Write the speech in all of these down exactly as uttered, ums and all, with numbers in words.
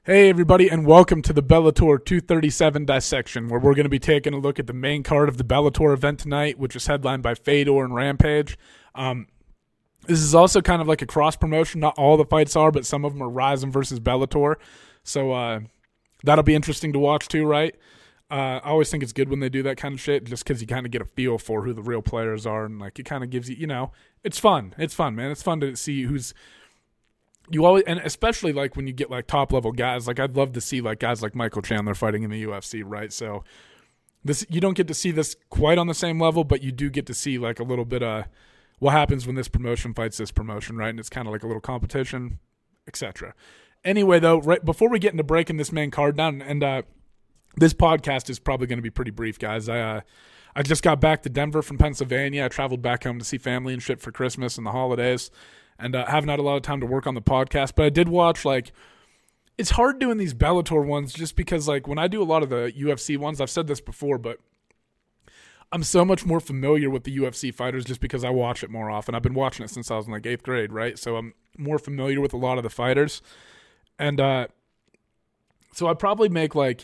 Hey everybody, and welcome to the Bellator two thirty-seven dissection, where we're going to be taking a look at the main card of the Bellator event tonight, which is headlined by Fedor and Rampage. Um, this is also kind of like a cross promotion. Not all the fights are, but some of them are Rizin versus Bellator. So uh, that'll be interesting to watch too, right? Uh, I always think it's good when they do that kind of shit, just because you kind of get a feel for who the real players are, and like it kind of gives you, you know, it's fun. It's fun, man. It's fun to see who's. You always, and especially like when you get like top level guys, like I'd love to see like guys like Michael Chandler fighting in the U F C, right? So this, you don't get to see this quite on the same level, but you do get to see like a little bit of what happens when this promotion fights this promotion, right? And it's kind of like a little competition, et cetera. Anyway, though, right before we get into breaking this main card down, and uh, this podcast is probably going to be pretty brief, guys. I uh, I just got back to Denver from Pennsylvania. I traveled back home to see family and shit for Christmas and the holidays. And I uh, haven't had a lot of time to work on the podcast, but I did watch, like, it's hard doing these Bellator ones just because, like, when I do a lot of the U F C ones, I've said this before, but I'm so much more familiar with the U F C fighters just because I watch it more often. I've been watching it since I was in, like, eighth grade, right? So I'm more familiar with a lot of the fighters. And uh, so I probably make, like,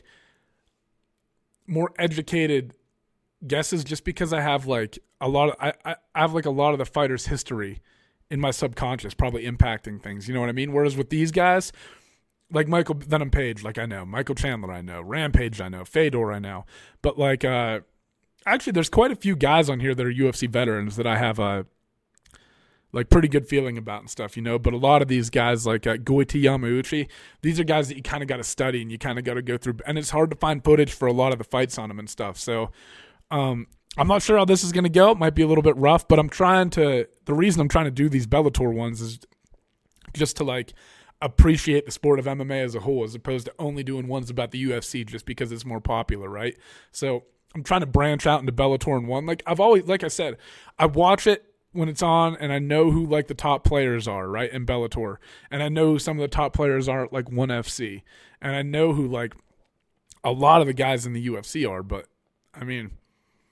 more educated guesses just because I have, like, a lot of, I, I have, like, a lot of the fighters' history in my subconscious, probably impacting things. You know what I mean? Whereas with these guys, like Michael Venom Page, like I know. Michael Chandler, I know. Rampage, I know. Fedor, I know. But like, uh, actually, there's quite a few guys on here that are U F C veterans that I have a like pretty good feeling about and stuff, you know. But a lot of these guys, like uh, Goiti Yamauchi, these are guys that you kind of got to study and you kind of got to go through. And it's hard to find footage for a lot of the fights on them and stuff. So, um, I'm not sure how this is going to go. It might be a little bit rough, but I'm trying to – the reason I'm trying to do these Bellator ones is just to, like, appreciate the sport of M M A as a whole as opposed to only doing ones about the U F C just because it's more popular, right? So I'm trying to branch out into Bellator in one. Like, I've always – like I said, I watch it when it's on and I know who, like, the top players are, right, in Bellator. And I know who some of the top players are at, like, one F C. And I know who, like, a lot of the guys in the U F C are. But, I mean –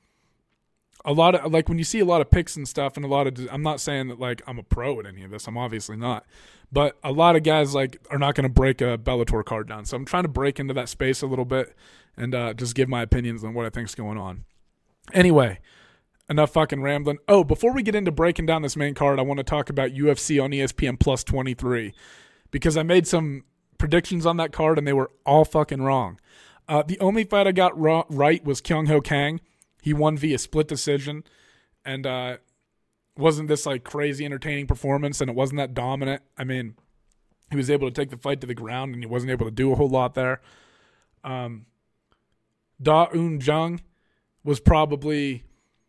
A lot of, like, when you see a lot of picks and stuff and a lot of, I'm not saying that, like, I'm a pro at any of this. I'm obviously not. But a lot of guys, like, are not going to break a Bellator card down. So I'm trying to break into that space a little bit and uh, just give my opinions on what I think's going on. Anyway, enough fucking rambling. Oh, before we get into breaking down this main card, I want to talk about U F C on E S P N Plus twenty-three. Because I made some predictions on that card and they were all fucking wrong. Uh, the only fight I got ra- right was Kyung Ho Kang. He won via split decision, and uh, wasn't this like crazy entertaining performance, and it wasn't that dominant. I mean, he was able to take the fight to the ground, and he wasn't able to do a whole lot there. Um, Da Un Jung was probably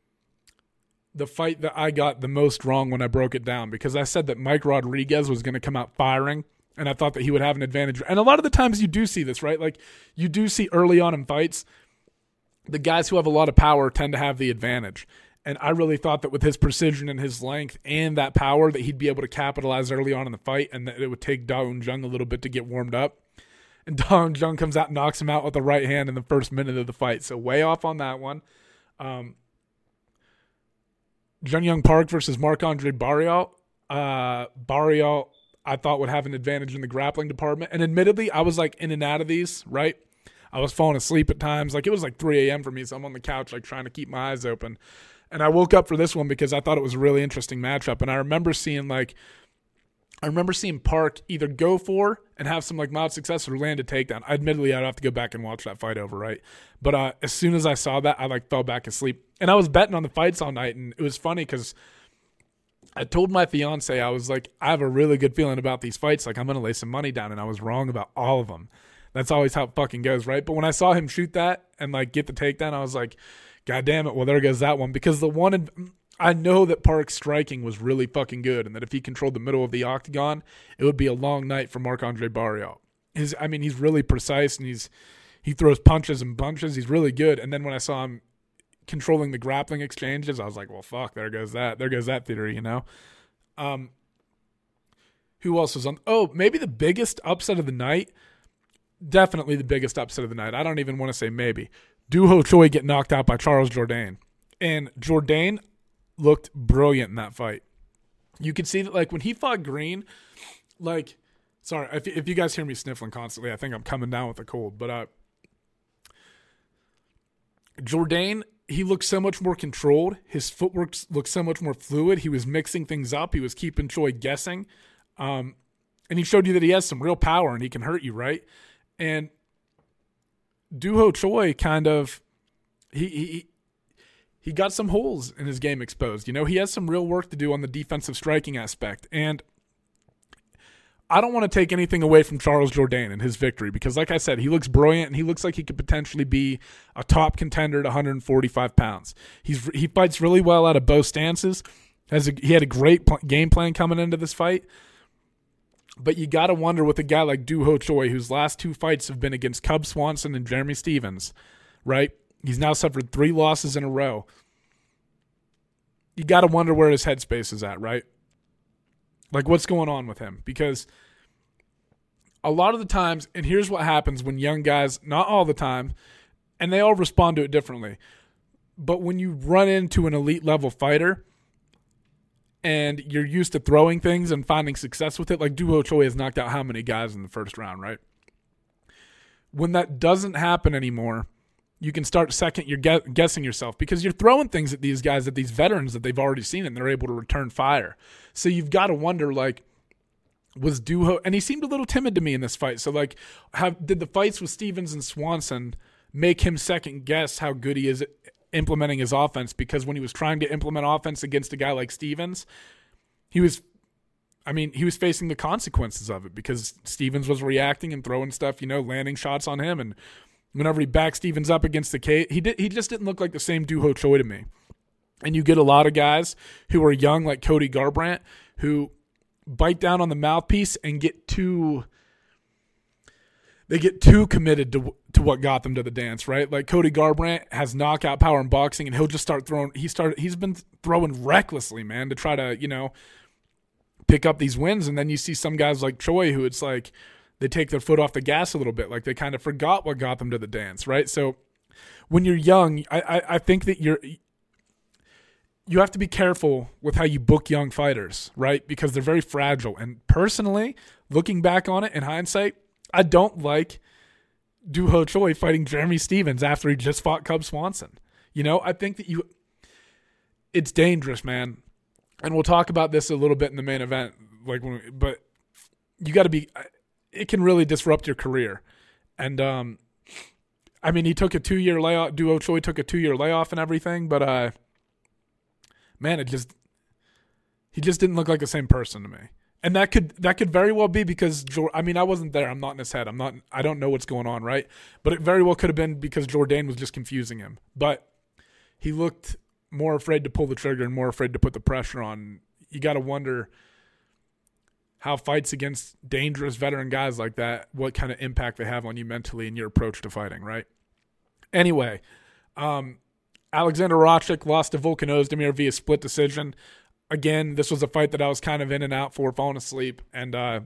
the fight that I got the most wrong when I broke it down because I said that Mike Rodriguez was going to come out firing, and I thought that he would have an advantage. And a lot of the times you do see this, right? Like you do see early on in fights, the guys who have a lot of power tend to have the advantage. And I really thought that with his precision and his length and that power that he'd be able to capitalize early on in the fight and that it would take Da Un Jung a little bit to get warmed up. And Da Un Jung comes out and knocks him out with the right hand in the first minute of the fight. So way off on that one. Um, Jun Young Park versus Marc-Andre Barriault. Uh, Barriault, I thought, would have an advantage in the grappling department. And admittedly, I was like in and out of these, right? I was falling asleep at times. Like, it was like three a.m. for me, so I'm on the couch, like, trying to keep my eyes open. And I woke up for this one because I thought it was a really interesting matchup. And I remember seeing, like, I remember seeing Park either go for and have some, like, mild success or land a takedown. Admittedly, I'd have to go back and watch that fight over, right? But uh, as soon as I saw that, I, like, fell back asleep. And I was betting on the fights all night, and it was funny because I told my fiance, I was like, I have a really good feeling about these fights. Like, I'm going to lay some money down, and I was wrong about all of them. That's always how it fucking goes, right? But when I saw him shoot that and, like, get the takedown, I was like, God damn it, well, there goes that one. Because the one, in, I know that Park's striking was really fucking good and that if he controlled the middle of the octagon, it would be a long night for Marc-Andre Barriault. His, I mean, he's really precise and he's he throws punches and bunches. He's really good. And then when I saw him controlling the grappling exchanges, I was like, well, fuck, there goes that. There goes that theory, you know? Um, who else was on? Oh, maybe the biggest upset of the night. Definitely the biggest upset of the night. I don't even want to say maybe. Doo Ho Choi get knocked out by Charles Jourdain. And Jourdain looked brilliant in that fight. You could see that, like, when he fought Green, like, Sorry, if, if you guys hear me sniffling constantly, I think I'm coming down with a cold. But uh, Jourdain, he looked so much more controlled. His footwork looked so much more fluid. He was mixing things up. He was keeping Choi guessing. Um, and he showed you that he has some real power and he can hurt you, right? And Doo Ho Choi kind of, he, he he got some holes in his game exposed. You know, he has some real work to do on the defensive striking aspect. And I don't want to take anything away from Charles Jourdain and his victory because, like I said, he looks brilliant and he looks like he could potentially be a top contender at one hundred forty-five pounds. He's he fights really well out of both stances. Has a, he had a great pl- game plan coming into this fight. But you got to wonder with a guy like Doo Ho Choi, whose last two fights have been against Cub Swanson and Jeremy Stephens, right? He's now suffered three losses in a row. You got to wonder where his headspace is at, right? Like, what's going on with him? Because a lot of the times, and here's what happens when young guys, not all the time, and they all respond to it differently, but when you run into an elite level fighter and you're used to throwing things and finding success with it, like Doo Ho Choi has knocked out how many guys in the first round, right? When that doesn't happen anymore, you can start second, you're ge- guessing yourself because you're throwing things at these guys, at these veterans that they've already seen and they're able to return fire. So you've got to wonder, like, was Doo Ho, and he seemed a little timid to me in this fight. So, like, have, did the fights with Stephens and Swanson make him second guess how good he is at implementing his offense? Because when he was trying to implement offense against a guy like Stephens, he was, I mean, he was facing the consequences of it because Stephens was reacting and throwing stuff, you know, landing shots on him. And whenever he backed Stephens up against the cage, he did, he just didn't look like the same Doo Ho Choi to me. And you get a lot of guys who are young, like Cody Garbrandt, who bite down on the mouthpiece and get too they get too committed to to what got them to the dance, right? Like Cody Garbrandt has knockout power in boxing, and he'll just start throwing. He started. He's been throwing recklessly, man, to try to you know pick up these wins. And then you see some guys like Choi, who it's like they take their foot off the gas a little bit, like they kind of forgot what got them to the dance, right? So when you're young, I I, I think that you're. You have to be careful with how you book young fighters, right? Because they're very fragile. And personally, looking back on it in hindsight, I don't like Doo Ho Choi fighting Jeremy Stephens after he just fought Cub Swanson. You know, I think that you, it's dangerous, man. And we'll talk about this a little bit in the main event. Like, when we, but you got to be. It can really disrupt your career. And um, I mean, he took a two-year layoff. Doo Ho Choi took a two-year layoff and everything, but uh. Man, it just he just didn't look like the same person to me, and that could that could very well be because I mean I wasn't there. I'm not in his head. I'm not. I don't know what's going on, right? But it very well could have been because Jourdain was just confusing him. But he looked more afraid to pull the trigger and more afraid to put the pressure on. You got to wonder how fights against dangerous veteran guys like that, what kind of impact they have on you mentally and your approach to fighting, right? Anyway, um. Alexander Rakic lost to Volkan Ozdemir via split decision. Again, this was a fight that I was kind of in and out for, falling asleep. And uh,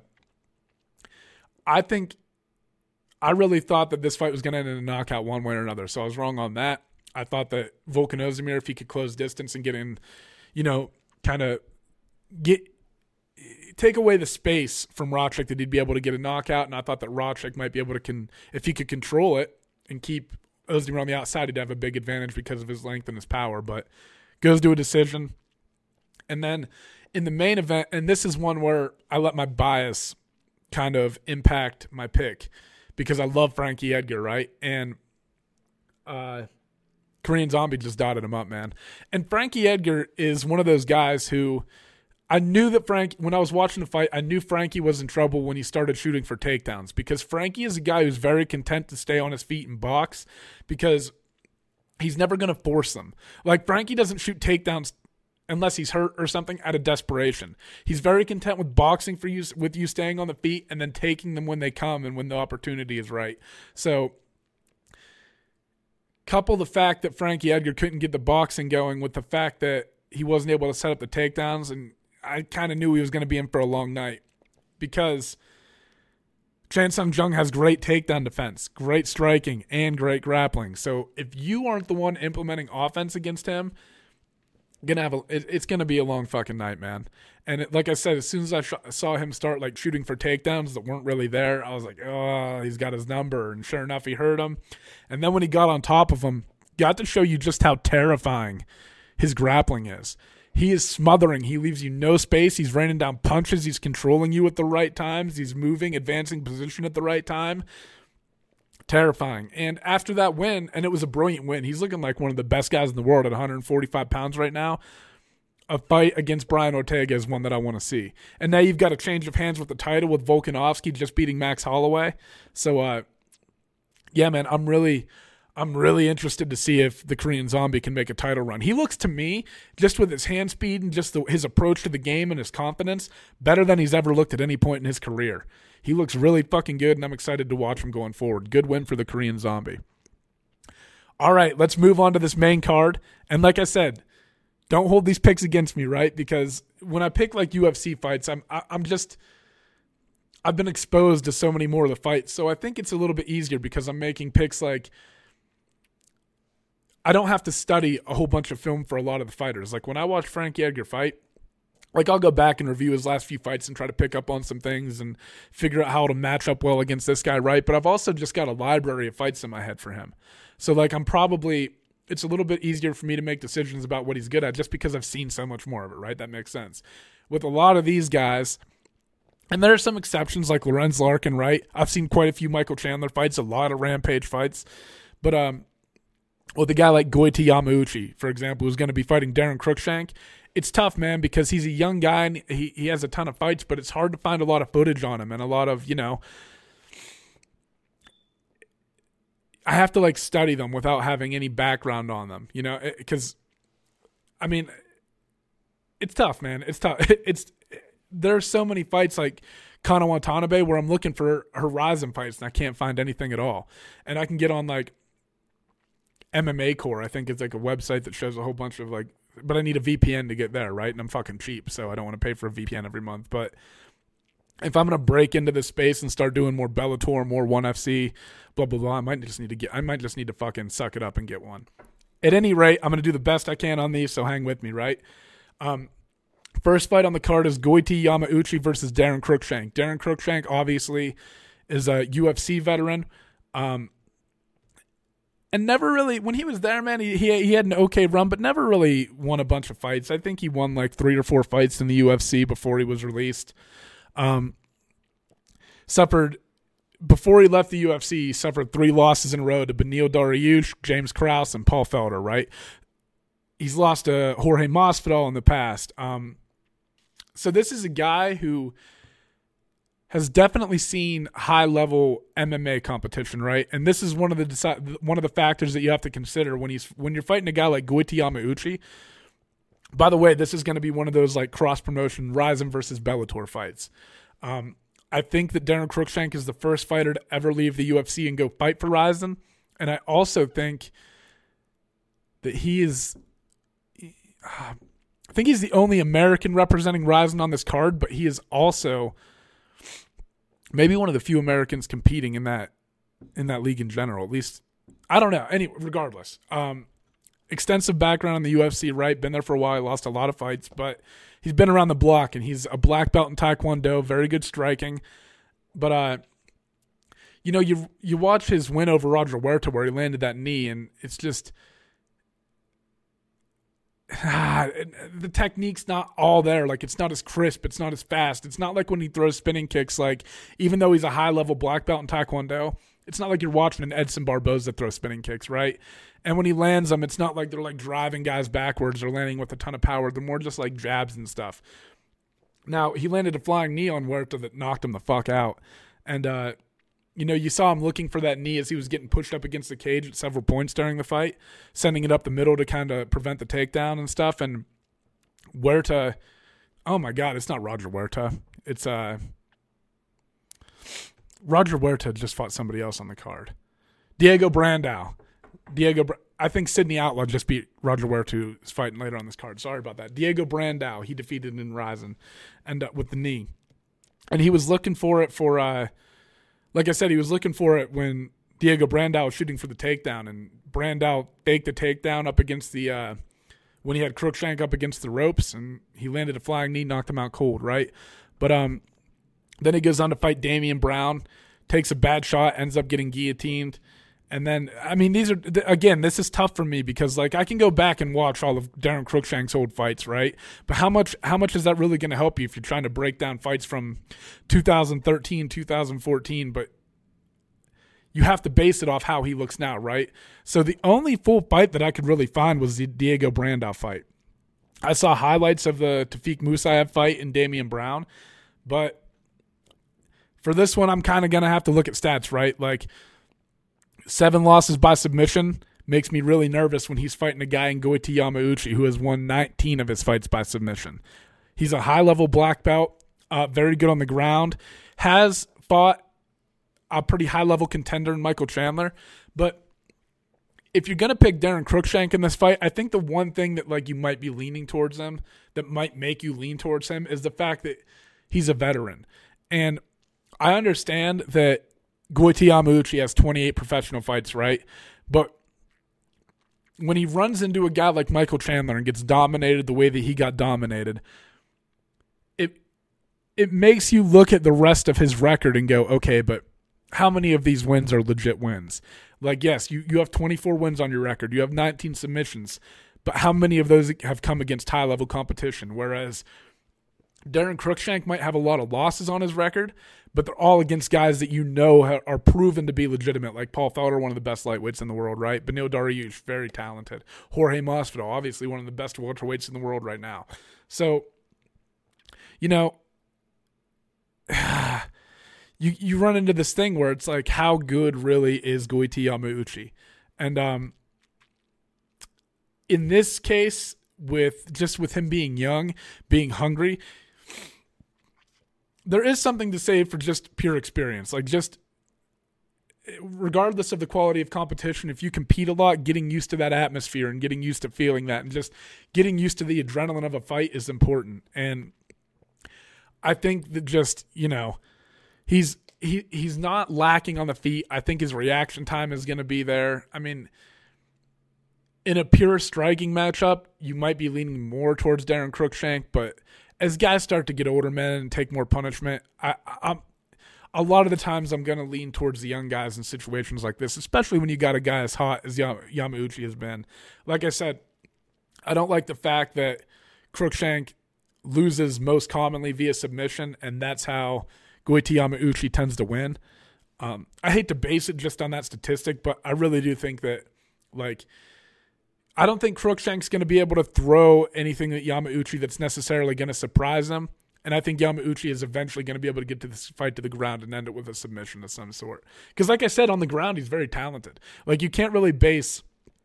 I think I really thought that this fight was going to end in a knockout one way or another. So I was wrong on that. I thought that Volkan Ozdemir, if he could close distance and get in, you know, kind of get take away the space from Rakic, that he'd be able to get a knockout. And I thought that Rakic might be able to, con- if he could control it and keep Ozdemir on the outside, he'd have a big advantage because of his length and his power, but goes to a decision. And then in the main event, and this is one where I let my bias kind of impact my pick because I love Frankie Edgar, right? And uh, Korean Zombie just dotted him up, man. And Frankie Edgar is one of those guys who I knew that Frank, when I was watching the fight, I knew Frankie was in trouble when he started shooting for takedowns because Frankie is a guy who's very content to stay on his feet and box because he's never going to force them. Like, Frankie doesn't shoot takedowns unless he's hurt or something out of desperation. He's very content with boxing for you, with you staying on the feet and then taking them when they come and when the opportunity is right. So, couple the fact that Frankie Edgar couldn't get the boxing going with the fact that he wasn't able to set up the takedowns, and I kind of knew he was going to be in for a long night because Chan Sung Jung has great takedown defense, great striking, and great grappling. So if you aren't the one implementing offense against him, Gonna have a, it, it's gonna be a long fucking night, man. And it, like I said, as soon as I sh- saw him start like shooting for takedowns that weren't really there, I was like, oh, he's got his number. And sure enough, he hurt him. And then when he got on top of him, got to show you just how terrifying his grappling is. He is smothering. He leaves you no space. He's raining down punches. He's controlling you at the right times. He's moving, advancing position at the right time. Terrifying. And after that win, and it was a brilliant win, he's looking like one of the best guys in the world at one hundred forty-five pounds right now. A fight against Brian Ortega is one that I want to see. And now you've got a change of hands with the title with Volkanovski just beating Max Holloway. So, uh, yeah, man, I'm really, I'm really interested to see if the Korean Zombie can make a title run. He looks to me, just with his hand speed and just the, his approach to the game and his confidence, better than he's ever looked at any point in his career. He looks really fucking good, and I'm excited to watch him going forward. Good win for the Korean Zombie. All right, let's move on to this main card. And like I said, don't hold these picks against me, right? Because when I pick like U F C fights, I'm I'm just I've been exposed to so many more of the fights. So I think it's a little bit easier because I'm making picks like I don't have to study a whole bunch of film for a lot of the fighters. Like when I watch Frankie Edgar fight, like I'll go back and review his last few fights and try to pick up on some things and figure out how to match up well against this guy, right? But I've also just got a library of fights in my head for him. So like I'm probably, it's a little bit easier for me to make decisions about what he's good at just because I've seen so much more of it, right? That makes sense. With a lot of these guys, and there are some exceptions like Lorenz Larkin, right? I've seen quite a few Michael Chandler fights, a lot of Rampage fights. But um, with a guy like Goiti Yamauchi, for example, who's going to be fighting Darren Cruikshank, it's tough, man, because he's a young guy and he, he has a ton of fights, but it's hard to find a lot of footage on him and a lot of, you know, I have to like study them without having any background on them, you know, because, I mean, it's tough, man. It's tough. It's there's so many fights like Kana Watanabe where I'm looking for Horizon fights and I can't find anything at all. And I can get on like M M A Core, I think it's like a website that shows a whole bunch of like, but I need a V P N to get there, right? And I'm fucking cheap, so I don't want to pay for a V P N every month. But if I'm gonna break into this space and start doing more Bellator, more ONE F C, blah blah blah, I might just need to get, I might just need to fucking suck it up and get one. At any rate, I'm gonna do the best I can on these, so hang with me, right? Um, first fight on the card is Goiti Yamauchi versus Darren Cruikshank. Darren Cruikshank obviously is a U F C veteran. Um, And never really, when he was there, man, he, he he had an okay run, but never really won a bunch of fights. I think he won like three or four fights in the U F C before he was released. Um, suffered, before he left the U F C, he suffered three losses in a row to Beneil Dariush, James Krause, and Paul Felder, right? He's lost to Jorge Masvidal in the past. Um, so this is a guy who has definitely seen high-level M M A competition, right? And this is one of the deci- one of the factors that you have to consider when he's when you're fighting a guy like Goiti Yamauchi. By the way, this is going to be one of those like cross-promotion Rizin versus Bellator fights. Um, I think that Darren Cruikshank is the first fighter to ever leave the U F C and go fight for Rizin, and I also think that he is. Uh, I think he's the only American representing Rizin on this card, but he is also maybe one of the few Americans competing in that in that league in general. At least, I don't know. Anyway, regardless, um, extensive background in the U F C, right? Been there for a while, lost a lot of fights, but he's been around the block, and he's a black belt in Taekwondo, very good striking. But uh, you know, you you watch his win over Roger Huerta where he landed that knee, and it's just ah, the technique's not all there. Like, it's not as crisp, it's not as fast. It's not like when he throws spinning kicks. Like, even though he's a high level black belt in Taekwondo, it's not like you're watching an Edson Barboza throw spinning kicks, right? And when he lands them, it's not like they're like driving guys backwards or landing with a ton of power. They're more just like jabs and stuff. Now, he landed a flying knee on Huerta that knocked him the fuck out. And, uh, you know, you saw him looking for that knee as he was getting pushed up against the cage at several points during the fight, sending it up the middle to kind of prevent the takedown and stuff. And Huerta, oh my God, it's not Roger Huerta. It's uh, Roger Huerta just fought somebody else on the card. Diego Brandao. Diego, I think Sidney Outlaw just beat Roger Huerta, who's fighting later on this card. Sorry about that. Diego Brandao, he defeated in Rizin and uh, with the knee. And he was looking for it for... Uh, Like I said, he was looking for it when Diego Brandao was shooting for the takedown, and Brandao faked the takedown up against the uh, when he had Cruikshank up against the ropes and he landed a flying knee, knocked him out cold, right? But um, then he goes on to fight Damian Brown, takes a bad shot, ends up getting guillotined. And then, I mean, these are, again, this is tough for me because, like, I can go back and watch all of Darren Cruikshank's old fights, right? But how much how much is that really going to help you if you're trying to break down fights from two thousand thirteen, two thousand fourteen, but you have to base it off how he looks now, right? So the only full fight that I could really find was the Diego Brandao fight. I saw highlights of the Tafik Musayev fight and Damian Brown, but for this one, I'm kind of going to have to look at stats, right? Like, seven losses by submission makes me really nervous when he's fighting a guy in Goiti Yamauchi who has won nineteen of his fights by submission. He's a high-level black belt, uh, very good on the ground, has fought a pretty high-level contender in Michael Chandler. But if you're going to pick Darren Cruikshank in this fight, I think the one thing that like you might be leaning towards him, that might make you lean towards him, is the fact that he's a veteran. And I understand that Goiti Yamauchi has twenty-eight professional fights, right? But when he runs into a guy like Michael Chandler and gets dominated the way that he got dominated, it it makes you look at the rest of his record and go, okay, but how many of these wins are legit wins? Like, yes, you, you have twenty-four wins on your record. You have nineteen submissions. But how many of those have come against high-level competition? Whereas Darren Cruikshank might have a lot of losses on his record, but they're all against guys that you know are proven to be legitimate, like Paul Felder, one of the best lightweights in the world, right? Beneil Dariush, very talented. Jorge Masvidal, obviously one of the best welterweights in the world right now. So, you know, you you run into this thing where it's like, how good really is Goiti Yamauchi? And um, in this case, with just with him being young, being hungry, there is something to say for just pure experience. Like, just regardless of the quality of competition, if you compete a lot, getting used to that atmosphere and getting used to feeling that and just getting used to the adrenaline of a fight is important. And I think that just, you know, he's he he's not lacking on the feet. I think his reaction time is going to be there. I mean, in a pure striking matchup, you might be leaning more towards Darren Cruikshank, but as guys start to get older, men, and take more punishment, I, I'm a lot of the times I'm going to lean towards the young guys in situations like this, especially when you got a guy as hot as Yam- Yamauchi has been. Like I said, I don't like the fact that Cruikshank loses most commonly via submission, and that's how Goiti Yamauchi tends to win. Um, I hate to base it just on that statistic, but I really do think that, like, I don't think Cruikshank's going to be able to throw anything at Yamauchi that's necessarily going to surprise him. And I think Yamauchi is eventually going to be able to get to this fight to the ground and end it with a submission of some sort. Because like I said, on the ground, he's very talented. Like, you can't really base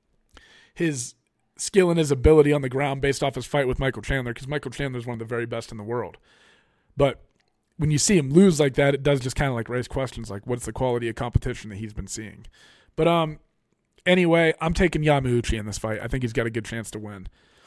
his skill and his ability on the ground based off his fight with Michael Chandler, because Michael Chandler is one of the very best in the world. But when you see him lose like that, it does just kind of like raise questions like, what's the quality of competition that he's been seeing? But, um, Anyway, I'm taking Yamauchi in this fight. I think he's got a good chance to win.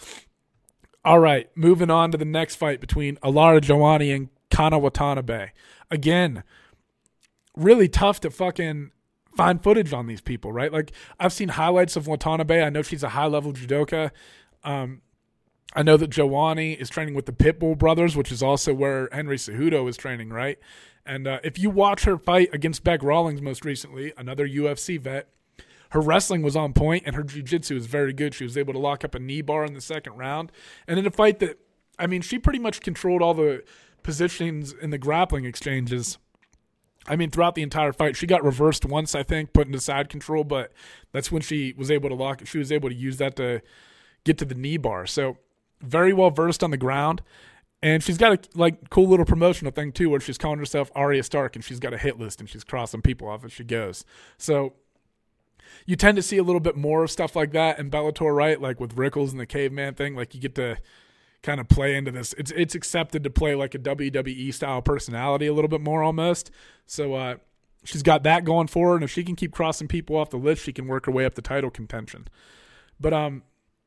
All right, moving on to the next fight between Alara Joani and Kana Watanabe. Again, really tough to fucking find footage on these people, right? Like, I've seen highlights of Watanabe. I know she's a high-level judoka. Um, I know that Joani is training with the Pitbull brothers, which is also where Henry Cejudo is training, right? And uh, if you watch her fight against Beck Rawlings most recently, another U F C vet, her wrestling was on point, and her jiu-jitsu was very good. She was able to lock up a knee bar in the second round. And in a fight that, I mean, she pretty much controlled all the positions in the grappling exchanges. I mean, throughout the entire fight, she got reversed once, I think, put into side control, but that's when she was able to lock it. She was able to use that to get to the knee bar. So very well versed on the ground. And she's got a like cool little promotional thing, too, where she's calling herself Arya Stark, and she's got a hit list, and she's crossing people off as she goes. So you tend to see a little bit more of stuff like that in Bellator, right? Like with Rickles and the caveman thing, like you get to kind of play into this. It's it's accepted to play like a W W E style personality a little bit more almost. So uh, she's got that going for her, and if she can keep crossing people off the list, she can work her way up the title contention. But um,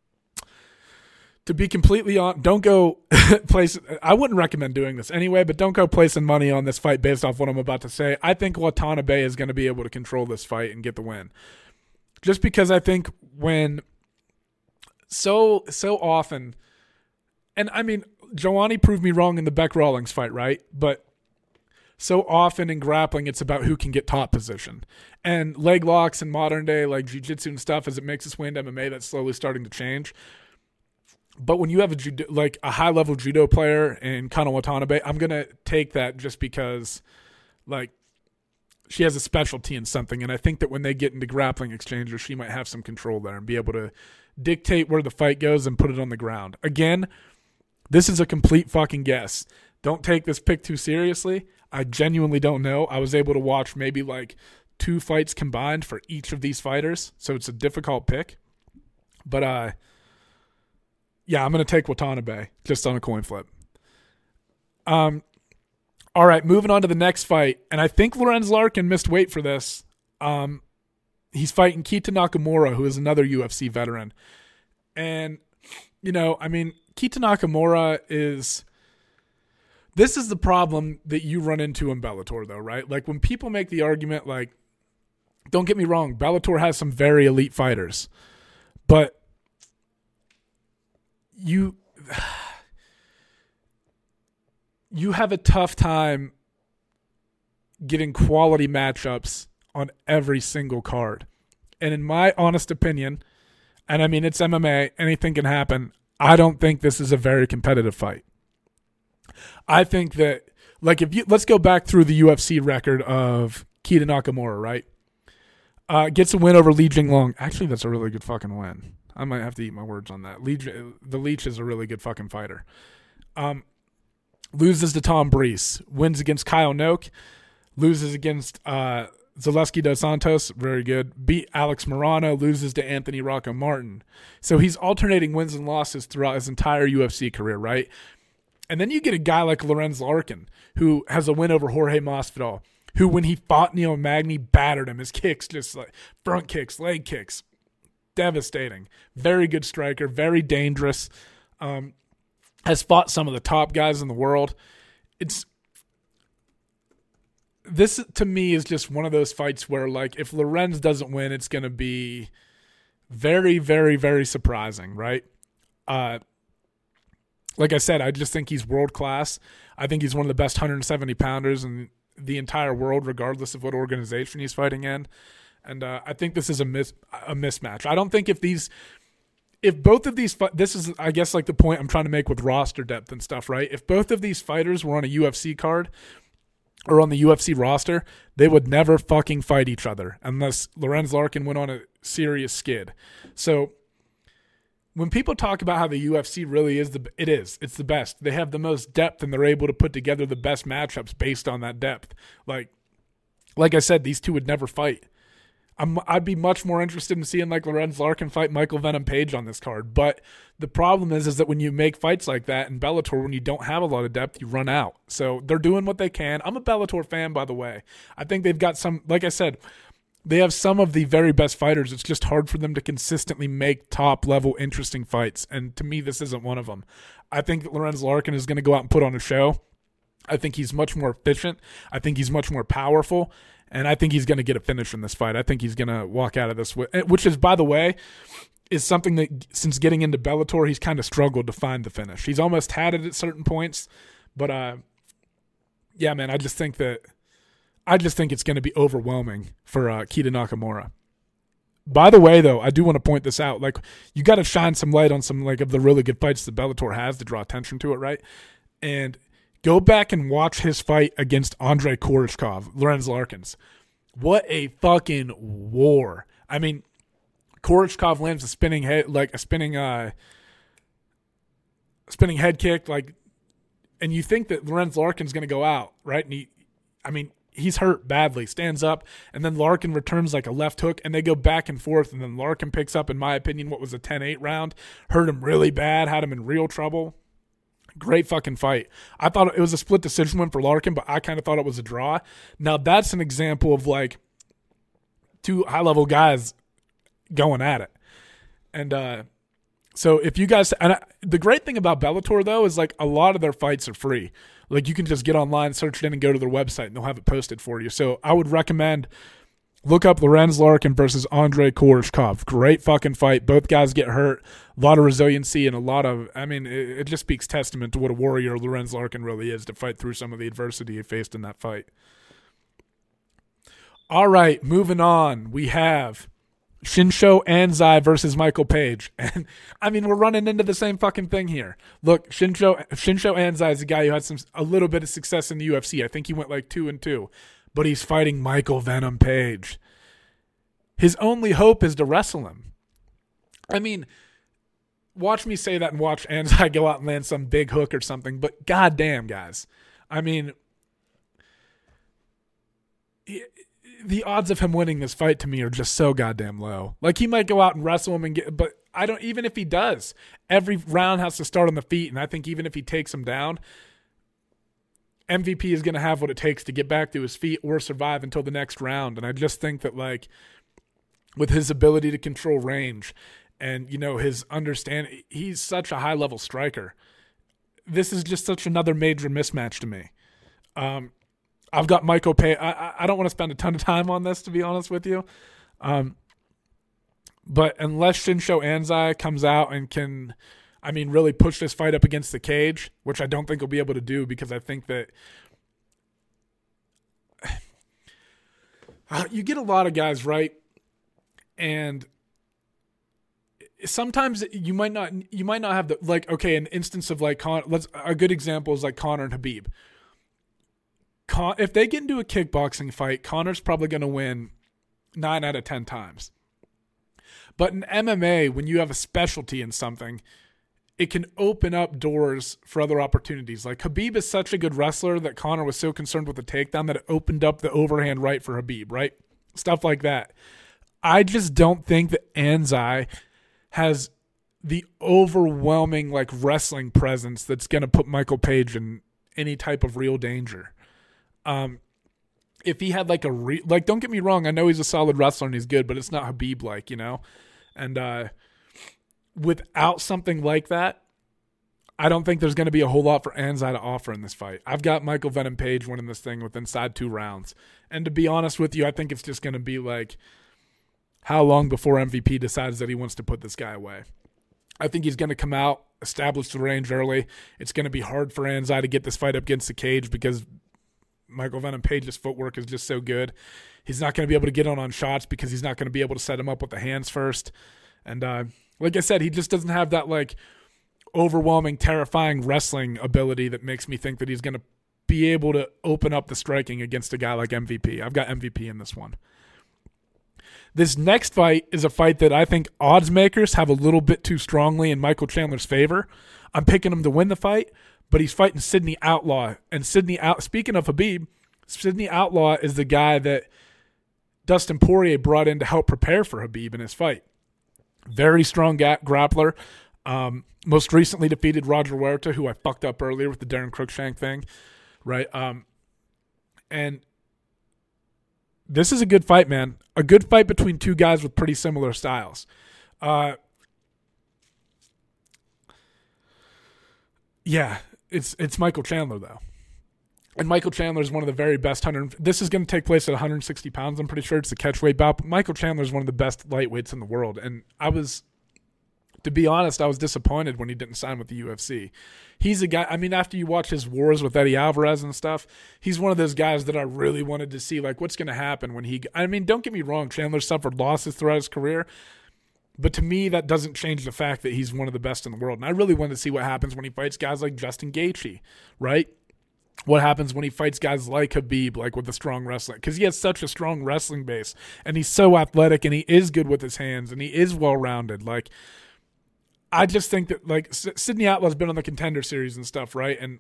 to be completely on, don't go place. I wouldn't recommend doing this anyway, but don't go placing money on this fight based off what I'm about to say. I think Watanabe is going to be able to control this fight and get the win. Just because I think when so so often, and I mean, Joanny proved me wrong in the Beck Rawlings fight, right? But so often in grappling, it's about who can get top position. And leg locks in modern day, like jiu-jitsu and stuff, as it makes its way into M M A, that's slowly starting to change. But when you have a judo, like a high-level judo player in Kana Watanabe, I'm going to take that just because, like, she has a specialty in something. And I think that when they get into grappling exchanges, she might have some control there and be able to dictate where the fight goes and put it on the ground. Again, this is a complete fucking guess. Don't take this pick too seriously. I genuinely don't know. I was able to watch maybe like two fights combined for each of these fighters, so it's a difficult pick. But, uh, yeah, I'm going to take Watanabe just on a coin flip. Um, all right, moving on to the next fight. And I think Lorenz Larkin missed weight for this. Um, he's fighting Kita Nakamura, who is another U F C veteran. And, you know, I mean, Kita Nakamura is... This is the problem that you run into in Bellator, though, right? Like, when people make the argument, like, don't get me wrong, Bellator has some very elite fighters. But you you have a tough time getting quality matchups on every single card. And in my honest opinion, and I mean, it's M M A, anything can happen, I don't think this is a very competitive fight. I think that, like, if you let's go back through the U F C record of Kita Nakamura, right? Uh, gets a win over Li Jinglong. Actually, that's a really good fucking win. I might have to eat my words on that. Leech, the Leech is a really good fucking fighter. Um, loses to Tom Breese. Wins against Kyle Noak. Loses against uh, Zaleski dos Santos. Very good. Beat Alex Morano. Loses to Anthony Rocco Martin. So he's alternating wins and losses throughout his entire U F C career, right? And then you get a guy like Lorenz Larkin, who has a win over Jorge Masvidal, who, when he fought Neil Magny, battered him. His kicks, just like front kicks, leg kicks. Devastating. Very good striker. Very dangerous. Um, has fought some of the top guys in the world. It's this to me is just one of those fights where, like, if Lorenz doesn't win, it's going to be very, very, very surprising, right? Uh, like I said, I just think he's world class. I think he's one of the best one seventy pounders in the entire world, regardless of what organization he's fighting in. And uh, I think this is a mis- a mismatch. I don't think if these, if both of these, this is, I guess, like the point I'm trying to make with roster depth and stuff, right? If both of these fighters were on a U F C card or on the U F C roster, they would never fucking fight each other unless Lorenz Larkin went on a serious skid. So when people talk about how the U F C really is the, it is, it's the best. They have the most depth and they're able to put together the best matchups based on that depth. Like, like I said, these two would never fight. I'm, I'd be much more interested in seeing like Lorenz Larkin fight Michael Venom Page on this card. But the problem is, is that when you make fights like that in Bellator, when you don't have a lot of depth, you run out. So they're doing what they can. I'm a Bellator fan, by the way. I think they've got some, like I said, they have some of the very best fighters. It's just hard for them to consistently make top-level interesting fights. And to me, this isn't one of them. I think that Lorenz Larkin is going to go out and put on a show. I think he's much more efficient. I think he's much more powerful. And I think he's going to get a finish in this fight. I think he's going to walk out of this with, which is, by the way, is something that since getting into Bellator, he's kind of struggled to find the finish. He's almost had it at certain points. But, uh, yeah, man, I just think that I just think it's going to be overwhelming for uh, Kita Nakamura. By the way, though, I do want to point this out. Like, you got to shine some light on some like of the really good fights that Bellator has to draw attention to it, right? And go back and watch his fight against Andrei Koreshkov, Lorenz Larkin's. What a fucking war! I mean, Koreshkov lands a spinning head, like a spinning, uh, spinning head kick, like, and you think that Lorenz Larkin's going to go out, right? And he, I mean, he's hurt badly, stands up, and then Larkin returns like a left hook, and they go back and forth, and then Larkin picks up, in my opinion, what was a ten eight round, hurt him really bad, had him in real trouble. Great fucking fight. I thought it was a split decision win for Larkin, but I kind of thought it was a draw. Now, that's an example of like two high-level guys going at it. And uh, so if you guys – and I, the great thing about Bellator, though, is like a lot of their fights are free. Like you can just get online, search it in, and go to their website, and they'll have it posted for you. So I would recommend Look up Lorenz Larkin versus Andrei Koreshkov. Great fucking fight. Both guys get hurt. A lot of resiliency and a lot of, I mean, it, it just speaks testament to what a warrior Lorenz Larkin really is to fight through some of the adversity he faced in that fight. All right, moving on. We have Shinsho Anzai versus Michael Page. And, I mean, we're running into the same fucking thing here. Look, Shinsho, Shinsho Anzai is a guy who had some a little bit of success in the U F C. I think he went like two and two. But he's fighting Michael Venom Page. His only hope is to wrestle him. I mean, watch me say that and watch Anzai go out and land some big hook or something. But goddamn, guys. I mean, the odds of him winning this fight to me are just so goddamn low. Like, he might go out and wrestle him and get, but I don't, even if he does, every round has to start on the feet. And I think even if he takes him down, M V P is going to have what it takes to get back to his feet or survive until the next round. And I just think that, like, with his ability to control range and, you know, his understanding, he's such a high-level striker. This is just such another major mismatch to me. Um, I've got Michael Page. I, I don't want to spend a ton of time on this, to be honest with you. Um, but unless Shinsho Anzai comes out and can, I mean, really push this fight up against the cage, which I don't think he'll be able to do because I think that uh, you get a lot of guys, right? And sometimes you might not, you might not have the, like, okay, an instance of like, Con, let's, a good example is like Conor and Khabib. Con, if they get into a kickboxing fight, Conor's probably going to win nine out of ten times. But in M M A, when you have a specialty in something, it can open up doors for other opportunities. Like, Khabib is such a good wrestler that Conor was so concerned with the takedown that it opened up the overhand right for Khabib, right? Stuff like that. I just don't think that Anzai has the overwhelming, like, wrestling presence that's going to put Michael Page in any type of real danger. Um, if he had, like, a re- – like, don't get me wrong. I know he's a solid wrestler and he's good, but it's not Khabib-like, you know? And uh, without something like that, I don't think there's going to be a whole lot for Anzai to offer in this fight. I've got Michael Venom Page winning this thing with inside two rounds. And to be honest with you, I think it's just going to be, like, how long before M V P decides that he wants to put this guy away. I think he's going to come out, establish the range early. It's going to be hard for Anzai to get this fight up against the cage because Michael Venom Page's footwork is just so good. He's not going to be able to get on on shots because he's not going to be able to set him up with the hands first. And uh, like I said, he just doesn't have that like overwhelming, terrifying wrestling ability that makes me think that he's going to be able to open up the striking against a guy like M V P. I've got M V P in this one. This next fight is a fight that I think odds makers have a little bit too strongly in Michael Chandler's favor. I'm picking him to win the fight, but he's fighting Sidney Outlaw. And Sidney Out. Speaking of Khabib, Sidney Outlaw is the guy that Dustin Poirier brought in to help prepare for Khabib in his fight. Very strong ga- grappler. Um, most recently defeated Roger Huerta, who I fucked up earlier with the Darren Cruikshank thing. Right? Um, and this is a good fight, man. A good fight between two guys with pretty similar styles. Uh, yeah, it's it's Michael Chandler, though. And Michael Chandler is one of the very best one hundred. This is going to take place at one hundred sixty pounds. I'm pretty sure it's the catchweight bout. But Michael Chandler is one of the best lightweights in the world. And I was, to be honest, I was disappointed when he didn't sign with the U F C. He's a guy, I mean, after you watch his wars with Eddie Alvarez and stuff, he's one of those guys that I really wanted to see, like, what's going to happen when he, I mean, don't get me wrong, Chandler suffered losses throughout his career, but to me, that doesn't change the fact that he's one of the best in the world. And I really wanted to see what happens when he fights guys like Justin Gaethje, right? What happens when he fights guys like Khabib, like with the strong wrestling? Because he has such a strong wrestling base, and he's so athletic, and he is good with his hands, and he is well-rounded. Like, I just think that, like, Sidney Outlaw's been on the Contender Series and stuff, right? And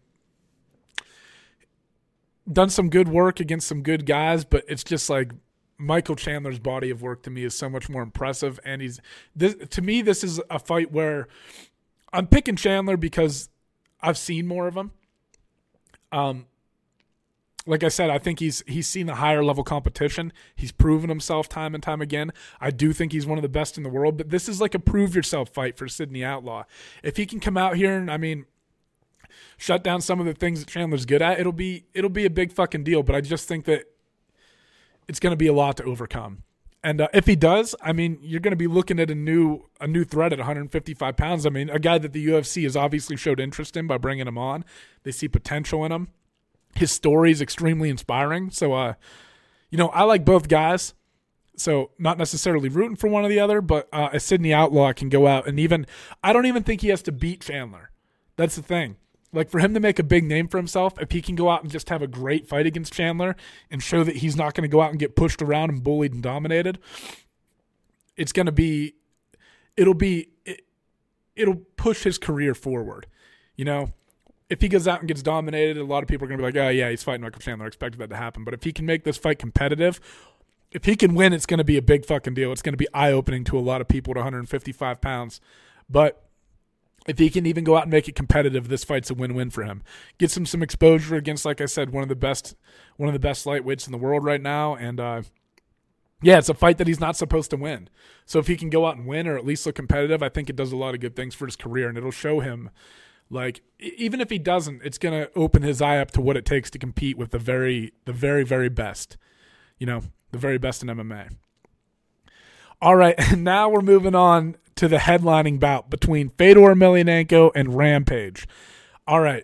done some good work against some good guys, but it's just like Michael Chandler's body of work to me is so much more impressive. And he's this, to me, this is a fight where I'm picking Chandler because I've seen more of him. Um, like I said, I think he's he's seen the higher level competition. He's proven himself time and time again. I do think he's one of the best in the world, but this is like a prove yourself fight for Sidney Outlaw. If he can come out here and, I mean, shut down some of the things that Chandler's good at, it'll be it'll be a big fucking deal. But I just think that it's going to be a lot to overcome. And uh, if he does, I mean, you're going to be looking at a new a new threat at one hundred fifty-five pounds. I mean, a guy that the U F C has obviously showed interest in by bringing him on. They see potential in him. His story is extremely inspiring. So, uh, you know, I like both guys. So not necessarily rooting for one or the other, but uh, a Sydney Outlaw can go out and even – I don't even think he has to beat Chandler. That's the thing. Like, for him to make a big name for himself, if he can go out and just have a great fight against Chandler and show that he's not going to go out and get pushed around and bullied and dominated, it's going to be – it'll be it, – it'll push his career forward. You know, if he goes out and gets dominated, a lot of people are going to be like, oh, yeah, he's fighting Michael Chandler. I expected that to happen. But if he can make this fight competitive – if he can win, it's going to be a big fucking deal. It's going to be eye-opening to a lot of people at one hundred fifty-five pounds. But if he can even go out and make it competitive, this fight's a win-win for him. Gets him some exposure against, like I said, one of the best one of the best lightweights in the world right now. And, uh, yeah, it's a fight that he's not supposed to win. So if he can go out and win or at least look competitive, I think it does a lot of good things for his career. And it'll show him, like, even if he doesn't, it's going to open his eye up to what it takes to compete with the very, the very, very best. You know, the very best in M M A. All right, and now we're moving on to the headlining bout between Fedor Emelianenko and Rampage. All right.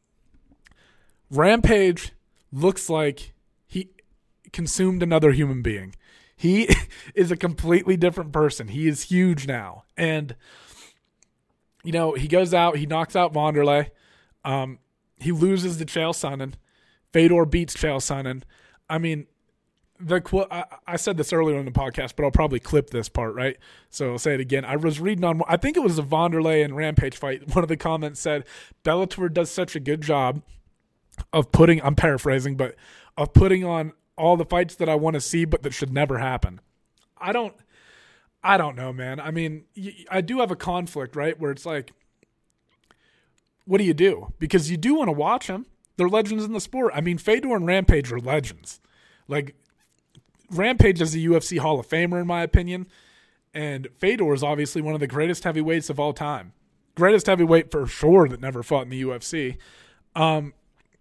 Rampage looks like he consumed another human being. He is a completely different person. He is huge now. And, you know, he goes out, he knocks out Wanderlei. Um, he loses to Chael Sonnen. Fedor beats Chael Sonnen. I mean, The I, I said this earlier in the podcast, but I'll probably clip this part, right? So I'll say it again. I was reading on, I think it was a Wanderlei and Rampage fight. One of the comments said, Bellator does such a good job of putting, I'm paraphrasing, but of putting on all the fights that I want to see, but that should never happen. I don't, I don't know, man. I mean, I do have a conflict, right? Where it's like, what do you do? Because you do want to watch them. They're legends in the sport. I mean, Fedor and Rampage are legends. Like, Rampage is a U F C Hall of Famer, in my opinion, and Fedor is obviously one of the greatest heavyweights of all time. Greatest heavyweight for sure that never fought in the U F C. Um,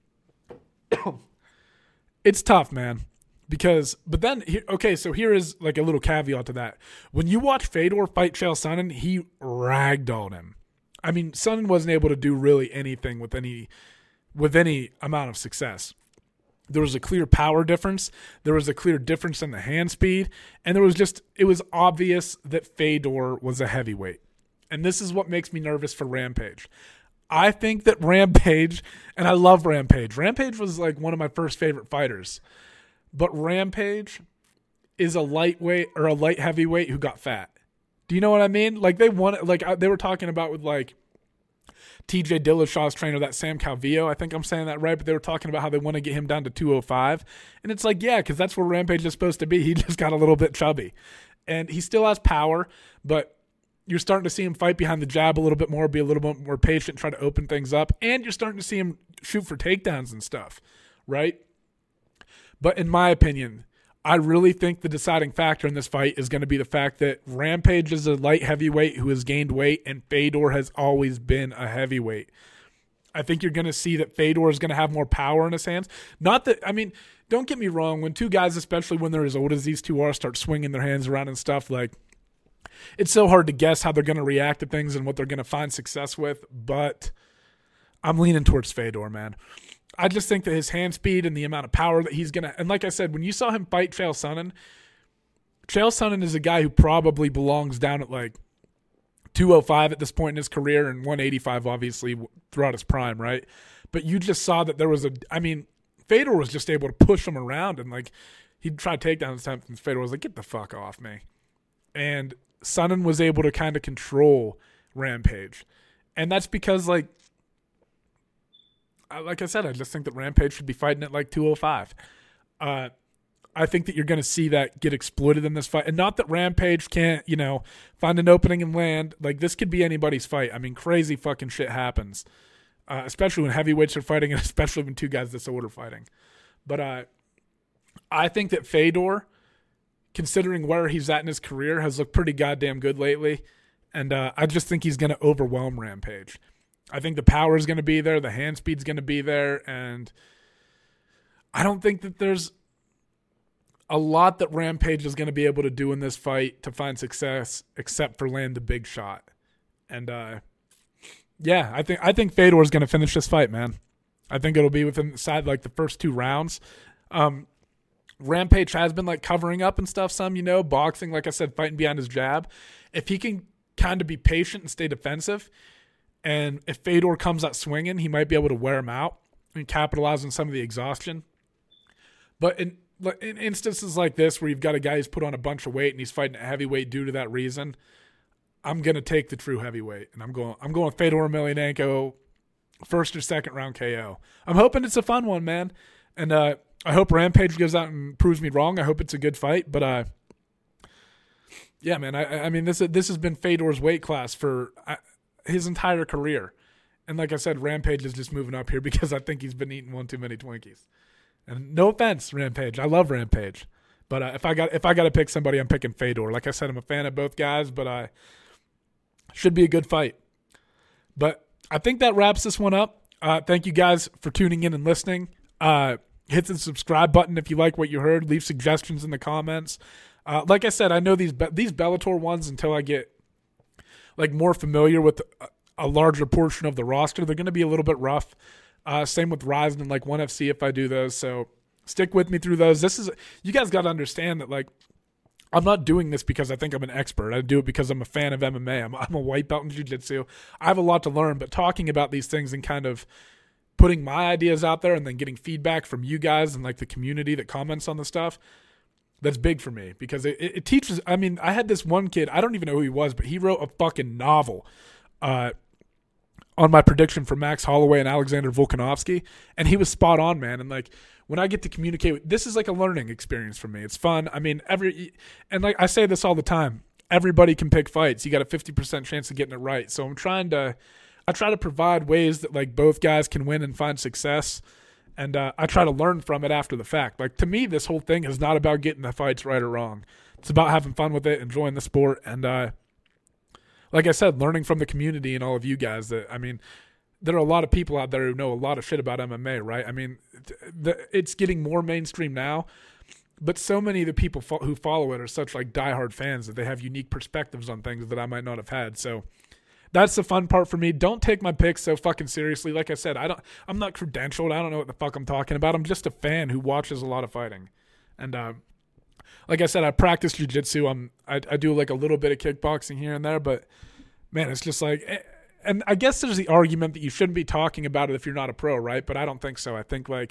it's tough, man, because, but then, okay, so here is like a little caveat to that. When you watch Fedor fight Chael Sonnen, he ragdolled him. I mean, Sonnen wasn't able to do really anything with any, with any amount of success. There was a clear power difference. There was a clear difference in the hand speed. And there was just, it was obvious that Fedor was a heavyweight. And this is what makes me nervous for Rampage. I think that Rampage, and I love Rampage. Rampage was like one of my first favorite fighters. But Rampage is a lightweight or a light heavyweight who got fat. Do you know what I mean? Like they won, like they were talking about with like, T J Dillashaw's trainer, that Sam Calvillo, I think I'm saying that right, but they were talking about how they want to get him down to two oh five. And it's like, yeah, because that's where Rampage is supposed to be. He just got a little bit chubby. And he still has power, but you're starting to see him fight behind the jab a little bit more, be a little bit more patient, try to open things up. And you're starting to see him shoot for takedowns and stuff, right? But in my opinion, I really think the deciding factor in this fight is going to be the fact that Rampage is a light heavyweight who has gained weight, and Fedor has always been a heavyweight. I think you're going to see that Fedor is going to have more power in his hands. Not that, I mean, don't get me wrong. When two guys, especially when they're as old as these two are, start swinging their hands around and stuff, like, it's so hard to guess how they're going to react to things and what they're going to find success with, but I'm leaning towards Fedor, man. I just think that his hand speed and the amount of power that he's going to – and like I said, when you saw him fight Chael Sonnen, Chael Sonnen is a guy who probably belongs down at like two oh five at this point in his career and one eighty-five obviously throughout his prime, right? But you just saw that there was a – I mean, Fedor was just able to push him around and like he'd try takedowns time and Fedor was like, get the fuck off me. And Sonnen was able to kind of control Rampage. And that's because like – like I said, I just think that Rampage should be fighting at like two oh five. Uh, I think that you're going to see that get exploited in this fight. And not that Rampage can't, you know, find an opening and land. Like, this could be anybody's fight. I mean, crazy fucking shit happens, uh, especially when heavyweights are fighting and especially when two guys this old are fighting. But uh, I think that Fedor, considering where he's at in his career, has looked pretty goddamn good lately. And uh, I just think he's going to overwhelm Rampage. I think the power is going to be there. The hand speed's going to be there. And I don't think that there's a lot that Rampage is going to be able to do in this fight to find success, except for land the big shot. And uh, yeah, I think I think Fedor is going to finish this fight, man. I think it'll be within the side like the first two rounds. Um, Rampage has been like covering up and stuff. Some, you know, boxing, like I said, fighting behind his jab. If he can kind of be patient and stay defensive, and if Fedor comes out swinging, he might be able to wear him out and capitalize on some of the exhaustion. But in in instances like this, where you've got a guy who's put on a bunch of weight and he's fighting a heavyweight due to that reason, I'm gonna take the true heavyweight, and I'm going I'm going Fedor Emelianenko, first or second round K O. I'm hoping it's a fun one, man, and uh, I hope Rampage goes out and proves me wrong. I hope it's a good fight, but uh, yeah, man. I I mean this this has been Fedor's weight class for uh, his entire career, and like I said, Rampage is just moving up here because I think he's been eating one too many Twinkies. And no offense, Rampage. I love Rampage, but uh, if I got if I got to pick somebody, I'm picking Fedor. Like I said, I'm a fan of both guys, but I uh, should be a good fight. But I think that wraps this one up. Uh, thank you guys for tuning in and listening. Uh, hit the subscribe button if you like what you heard. Leave suggestions in the comments. Uh, like I said, I know these Be- these Bellator ones until I get like more familiar with a, a larger portion of the roster. They're going to be a little bit rough. Uh, same with Rizin and like one F C if I do those. So stick with me through those. This is you guys got to understand that like I'm not doing this because I think I'm an expert. I do it because I'm a fan of M M A. I'm, I'm a white belt in jiu-jitsu. I have a lot to learn, but talking about these things and kind of putting my ideas out there and then getting feedback from you guys and like the community that comments on the stuff, that's big for me because it, it, it teaches. I mean, I had this one kid, I don't even know who he was, but he wrote a fucking novel uh, on my prediction for Max Holloway and Alexander Volkanovski, and he was spot on, man. And like when I get to communicate with, this is like a learning experience for me. It's fun. I mean, every and like I say this all the time, everybody can pick fights. You got a fifty percent chance of getting it right. So I'm trying to, I try to provide ways that like both guys can win and find success, and uh, I try to learn from it after the fact. Like to me, this whole thing is not about getting the fights right or wrong. It's about having fun with it, enjoying the sport, and uh, like I said, learning from the community and all of you guys. That I mean, there are a lot of people out there who know a lot of shit about M M A, right? I mean, the, it's getting more mainstream now, but so many of the people fo- who follow it are such like diehard fans that they have unique perspectives on things that I might not have had. So that's the fun part for me. Don't take my picks so fucking seriously. Like I said, I don't. I'm not credentialed. I don't know what the fuck I'm talking about. I'm just a fan who watches a lot of fighting, and uh, like I said, I practice jiu-jitsu. I'm I, I do like a little bit of kickboxing here and there, but man, it's just like. And I guess there's the argument that you shouldn't be talking about it if you're not a pro, right? But I don't think so. I think like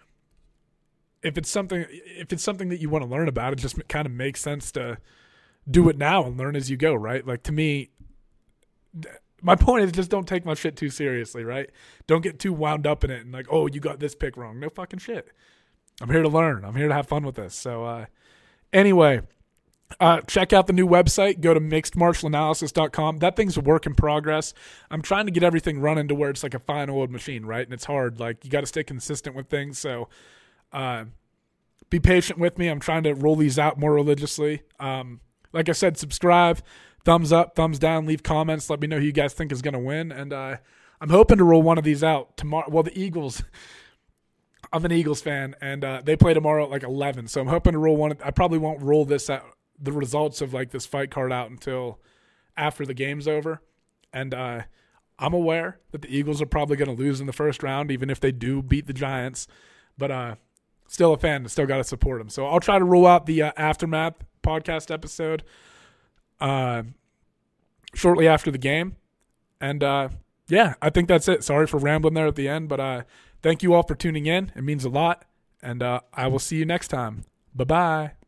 if it's something if it's something that you want to learn about, it just kind of makes sense to do it now and learn as you go, right? Like to me, my point is just don't take my shit too seriously, right? Don't get too wound up in it and like, oh, you got this pick wrong. No fucking shit. I'm here to learn. I'm here to have fun with this. So uh, anyway. Uh, check out the new website. Go to mixed martial analysis dot com. That thing's a work in progress. I'm trying to get everything running to where it's like a fine oiled machine, right? And it's hard. Like you got to stay consistent with things. So uh, be patient with me. I'm trying to roll these out more religiously. Um, like I said, subscribe, thumbs up, thumbs down, leave comments. Let me know who you guys think is going to win. And uh, I'm hoping to roll one of these out tomorrow. Well, the Eagles... I'm an Eagles fan, and uh, they play tomorrow at like eleven. So I'm hoping to roll one. I probably won't roll this out. The results of like this fight card out until after the game's over. And uh, I'm aware that the Eagles are probably going to lose in the first round, even if they do beat the Giants. But uh, still a fan, still got to support them. So I'll try to roll out the uh, Aftermath podcast episode uh, shortly after the game. And uh, yeah, I think that's it. Sorry for rambling there at the end, but uh, thank you all for tuning in. It means a lot. And uh, I will see you next time. Bye-bye.